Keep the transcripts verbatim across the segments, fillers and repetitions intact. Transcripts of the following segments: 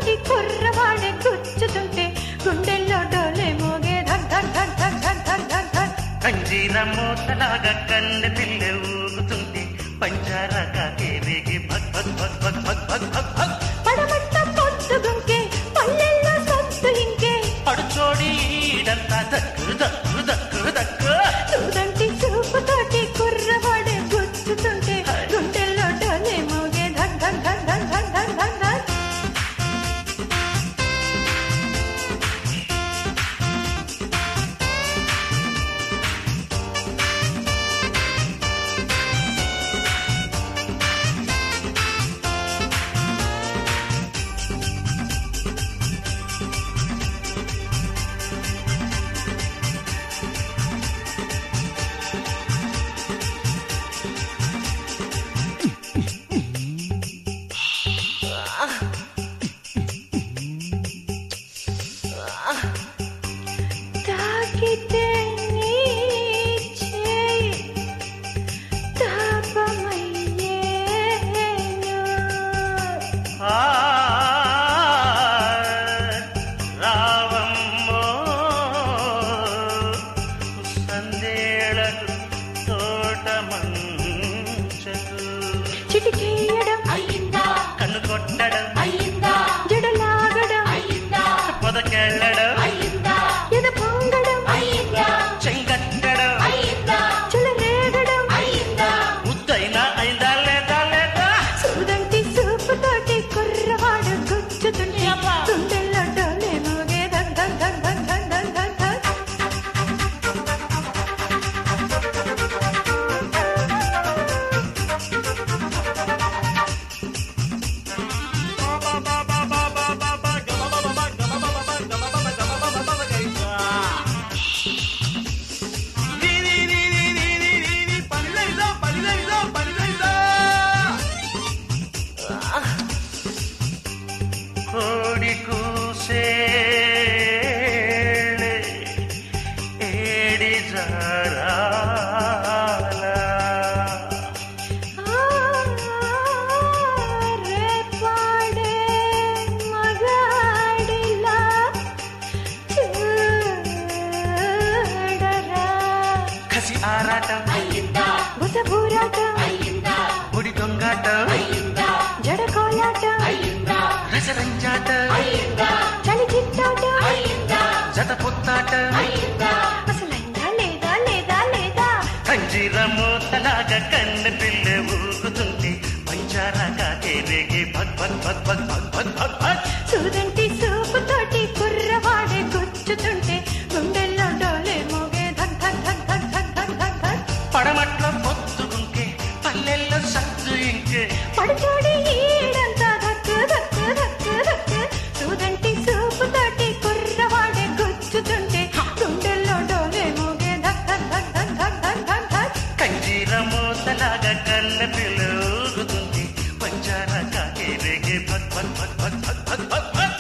తోటి కుర్రవాడే గుచ్చుతుంటే గుండెల్లో డోలే మోగే ధర్ ధర్ ధర్ ధర్ ధర్ ధర్ ధర్ ధర్ కంజీర మూతలాగా కన్నె పిల్ల ఊగుతుంటే పంజారా కాకే రేగి భగ్ భగ్ భగ్ భగ్ భగ్ భగ్ భగ్ భగ్ పడమట్ట పొద్దుగుంకే పల్లెల్లో సొత్తు ఇంకే పడుచోడి ఈడంతా దక్కు దక్కు దక్కు దక్కు చూడంటి చూపు తోటి కుర్రవాడే గుచ్చుతుంటే గుండెల్లో డోలే మోగే ధర్ ధర్ ధర్ ధర్ ధర్ ధర్ ధర్ ధర్ తాకితే నీ చేయి తాపమయ్యేను ఆ రావమ్మో సందేళకు తోటమంచకు చిటికేయడం కన్ను కొట్టడం జడలాగడం పొదకెళ్ళడం ఎద పొంగడం చెంగట్టడం చెలరేగడం ముద్దైనా అయిందా లేదా లేదా చూడంటి చూపు తోటి కుర్రవాడు గుచ్చుతుంటే గుండెల్లో డోలే మోగే ధర్ ధర్ ధర్ ధర్ ధర్ ధర్ ధర్ ధర్ కోడి కూసే ఏడి జారాల రేపాడే మగాడిలా చూడరా కసి ఆరాటం బుసబూరాటం ముడి దొంగాటం జడ కోలాటం రసరంజాటం చలి చిట్టాటం జత పొత్తాట అసలైందా లేదా లేదా లేదా కంజీర మూతలాగా కన్నె పిల్ల ఊగుతుంటే పంజారా కాకే రేగి భగ్ భగ్ భగ్ భగ్ భగ్ భగ్ భగ్ భగ్ చూడంటి చూపు తోటి కుర్రవాడే గుచ్చుతుంటే గుండెల్లో డోలే మోగే ధర్ ధర్ ధర్ ధర్ ధర్ ధర్ ధర్ ధర్ పడమట్ల పొత్తుకుంకే పల్లెల్లో సత్తు ఇంకే పడుచోడి ఈడంతా ధక్కు ధక్కు ధక్కు ధక్కు చూడంటి చూపు తోటి కుర్రవాడే గుచ్చుతుంటే గుండెల్లో డోలే మోగే ధర్ ధర్ ధర్ ధర్ ధర్ ధర్ ధర్ ధర్ కంజీర మూతలాగా కన్నె పిల్ల ఊగుతుంటే పంజారా కాకే రేగి భగ్ భగ్ భగ్ భగ్ భగ్ భగ్ భగ్ భగ్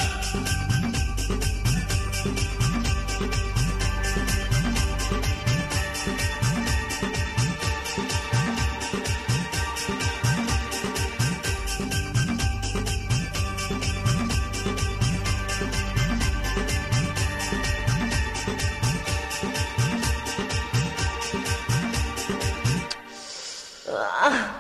Ah